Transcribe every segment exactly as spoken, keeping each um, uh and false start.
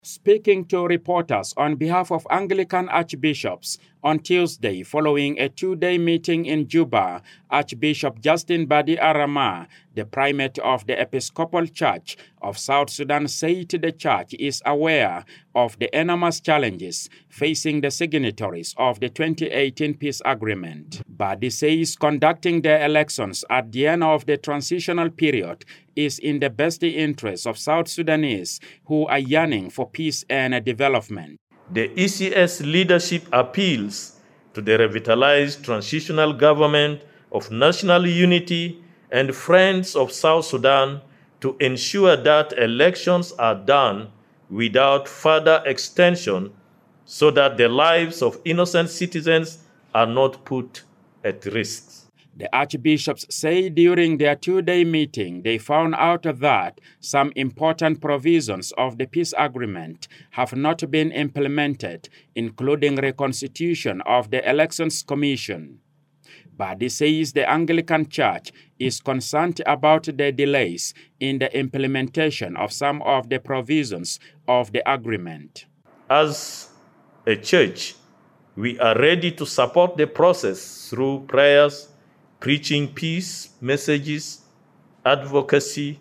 Speaking to reporters on behalf of Anglican archbishops on Tuesday following a two-day meeting in Juba, Archbishop Justin Badi Arama, the primate of the Episcopal Church of South Sudan, said the church is aware of the enormous challenges facing the signatories of the twenty eighteen peace agreement. Badi says conducting the elections at the end of the transitional period is in the best interest of South Sudanese who are yearning for peace and development. The E C S leadership appeals to the revitalized transitional government of national unity and Friends of South Sudan to ensure that elections are done without further extension so that the lives of innocent citizens are not put at risk. The archbishops say during their two-day meeting they found out that some important provisions of the peace agreement have not been implemented, including reconstitution of the Elections Commission. Badi says the Anglican Church is concerned about the delays in the implementation of some of the provisions of the agreement. As a church, we are ready to support the process through prayers, preaching peace messages, advocacy,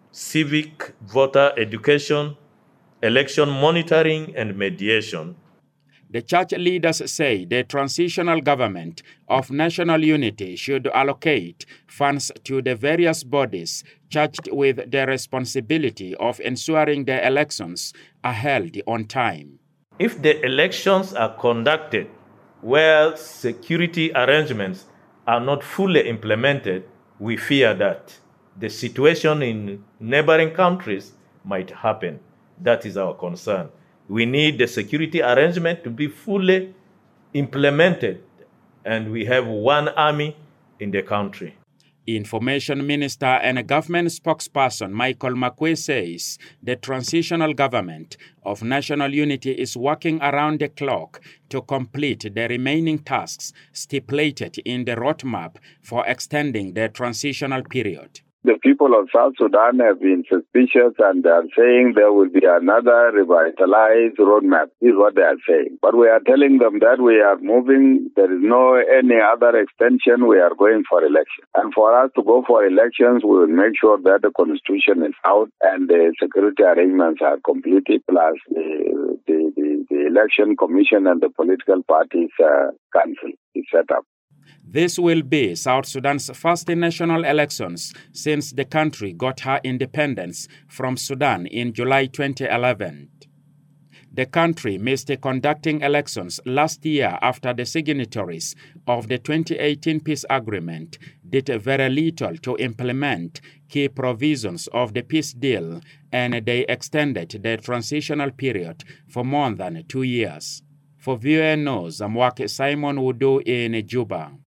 civic voter education, election monitoring, and mediation. The church leaders say the transitional government of national unity should allocate funds to the various bodies charged with the responsibility of ensuring the elections are held on time. If the elections are conducted where security arrangements are not fully implemented, we fear that the situation in neighboring countries might happen. That is our concern. We need the security arrangement to be fully implemented, and we have one army in the country. Information Minister and Government Spokesperson Michael Makwe says the transitional government of national unity is working around the clock to complete the remaining tasks stipulated in the roadmap for extending the transitional period. The people of South Sudan have been suspicious and they are saying there will be another revitalized roadmap, is what they are saying. But we are telling them that we are moving, there is no any other extension, we are going for election. And for us to go for elections, we will make sure that the constitution is out and the security arrangements are completed, plus the, the, the, the election commission and the political parties uh, council is set up. This will be South Sudan's first national elections since the country got her independence from Sudan in July twenty eleven. The country missed conducting elections last year after the signatories of the twenty eighteen peace agreement did very little to implement key provisions of the peace deal, and they extended the transitional period for more than two years. For V O A News, I'm Wake Simon Wudu in Juba.